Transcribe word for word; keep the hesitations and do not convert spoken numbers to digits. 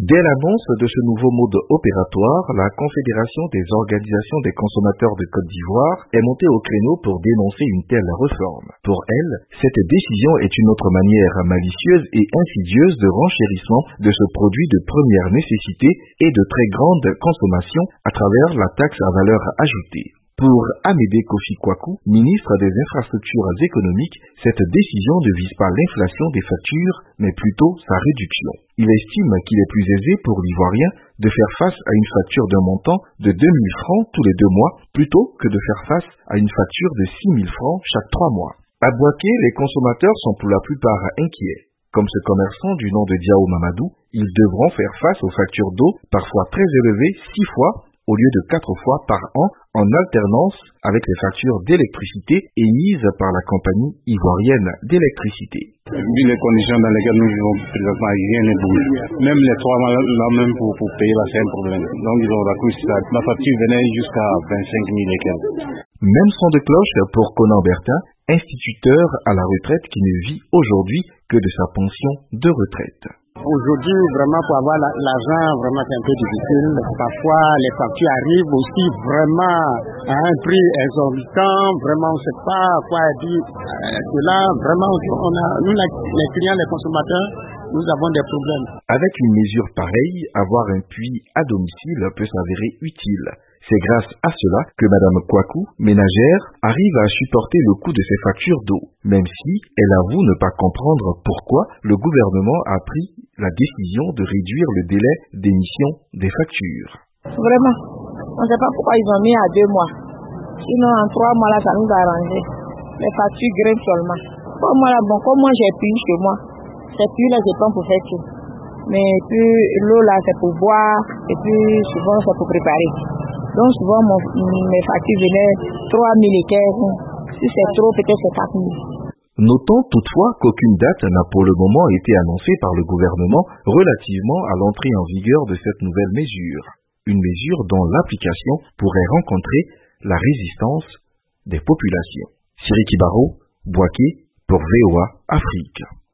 Dès l'annonce de ce nouveau mode opératoire, la Confédération des organisations des consommateurs de Côte d'Ivoire est montée au créneau pour dénoncer une telle réforme. Pour elle, cette décision est une autre manière malicieuse et insidieuse de renchérissement de ce produit de première nécessité et de très grande consommation à travers la taxe à valeur ajoutée. Pour Amédée Kofi Kwaku, ministre des Infrastructures économiques, cette décision ne vise pas l'inflation des factures, mais plutôt sa réduction. Il estime qu'il est plus aisé pour l'Ivoirien de faire face à une facture d'un montant de deux mille francs tous les deux mois, plutôt que de faire face à une facture de six mille francs chaque trois mois. À Boaké, les consommateurs sont pour la plupart inquiets. Comme ce commerçant du nom de Diao Mamadou, ils devront faire face aux factures d'eau, parfois très élevées, six fois, au lieu de quatre fois par an, en alternance avec les factures d'électricité émises par la compagnie ivoirienne d'électricité. Vu les conditions dans lesquelles nous vivons présentement, rien ne bouge. Même les trois mois là même pour, pour payer là, c'est un problème. Donc ils ont raccourci ça. Ma facture venait jusqu'à vingt-cinq mille et quelques. Même son de cloche pour Conan Bertin, instituteur à la retraite qui ne vit aujourd'hui que de sa pension de retraite. Aujourd'hui, vraiment, pour avoir l'argent, vraiment, c'est un peu difficile. Parfois, les factures arrivent aussi vraiment à un prix exorbitant. Vraiment, on ne sait pas quoi dire. Euh, cela, vraiment, on a, nous, les clients, les consommateurs, nous avons des problèmes. Avec une mesure pareille, avoir un puits à domicile peut s'avérer utile. C'est grâce à cela que Madame Kwaku, ménagère, arrive à supporter le coût de ses factures d'eau, même si elle avoue ne pas comprendre pourquoi le gouvernement a pris la décision de réduire le délai d'émission des factures. Vraiment, on ne sait pas pourquoi ils ont mis à deux mois. Sinon, en trois mois, là, ça nous a arrangé. Les factures grimpent seulement. Comme moi, là, bon, comme moi, j'ai puits chez moi. Ces puits-là, je prends pour faire tout. Mais puis, l'eau, là, c'est pour boire, et puis, souvent, c'est pour préparer. Donc souvent mon, mes factures venaient trois mille et quelques. Si c'est trop, peut-être c'est quatre mille. Notons toutefois qu'aucune date n'a pour le moment été annoncée par le gouvernement relativement à l'entrée en vigueur de cette nouvelle mesure. Une mesure dont l'application pourrait rencontrer la résistance des populations. Siri Kibaro, Boaké, pour V O A Afrique.